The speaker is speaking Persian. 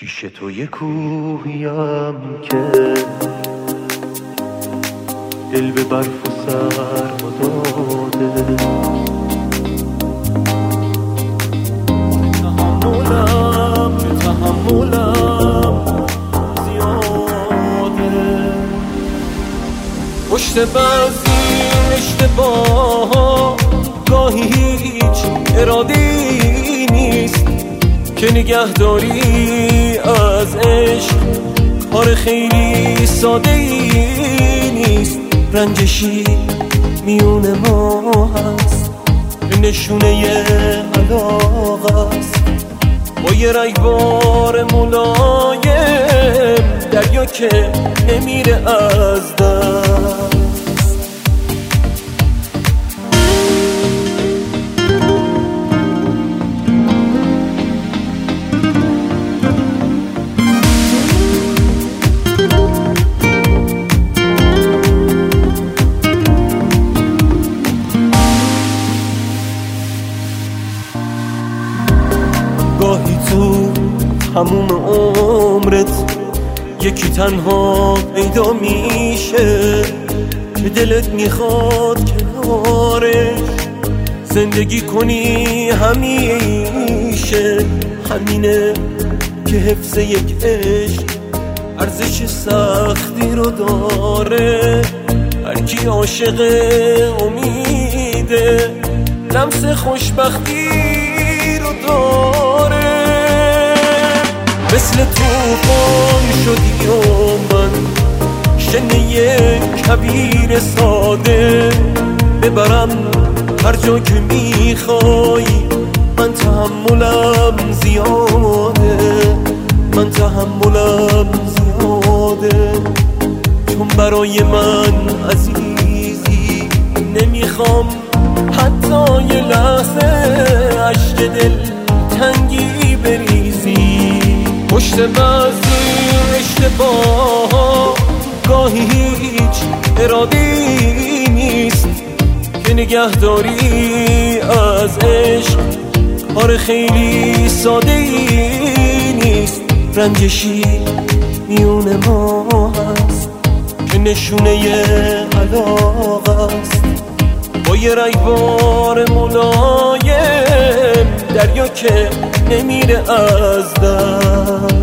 پیش تو یه کوهیم که دل به برف و سرما داده، تحملم زیاده. پشت بعضی اشتباه گاهی هیچ اراده‌ای نیست که نگهداری از عشق کار خیلی ساده‌ای نیست. رنجشی میون ما هست به نشونه علاقه است، با یه رگبار ملایم دریا که نمیره از دست. گاهی تو هموم عمرت یکی تنها پیدا میشه که دلت میخواد کنارش زندگی کنی همیشه. همینه که حفظ یک عشق ارزش سختی رو داره. هرکی عاشق امیده لمس خوشبختی رو داره. مثل توفان شدی و من شنه کبیر ساده، ببرم هر جا که میخوای. من تحملم زیاده، من تحملم زیاده، چون برای من عزیزی نمیخوام حتی یه لحظه عشق دل تنگی بریزی. پشت بعضی اشتباه گاهی هیچ اراده‌ای نیست که نگهداری از عشق کار خیلی ساده‌ای نیست. رنجشی میون ما هست که نشونه علاقه است، با یه رگبار ملایم دریا که نمیره از دست.